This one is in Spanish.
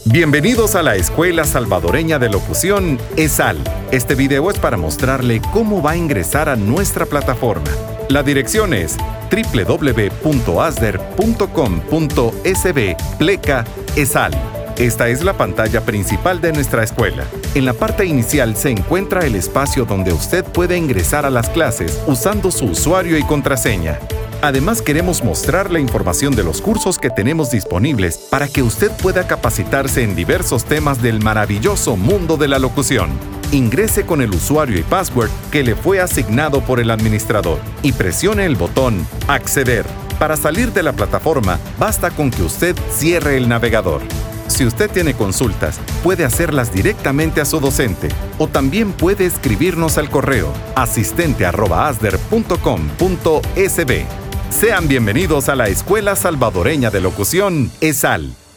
Bienvenidos a la Escuela Salvadoreña de Locución, ESAL. Este video es para mostrarle cómo va a ingresar a nuestra plataforma. La dirección es www.asder.com.sb/ESAL. Esta es la pantalla principal de nuestra escuela. En la parte inicial se encuentra el espacio donde usted puede ingresar a las clases usando su usuario y contraseña. Además, queremos mostrar la información de los cursos que tenemos disponibles para que usted pueda capacitarse en diversos temas del maravilloso mundo de la locución. Ingrese con el usuario y password que le fue asignado por el administrador y presione el botón Acceder. Para salir de la plataforma, basta con que usted cierre el navegador. Si usted tiene consultas, puede hacerlas directamente a su docente o también puede escribirnos al correo asistente@asder.com.sb. Sean bienvenidos a la Escuela Salvadoreña de Locución, ESAL.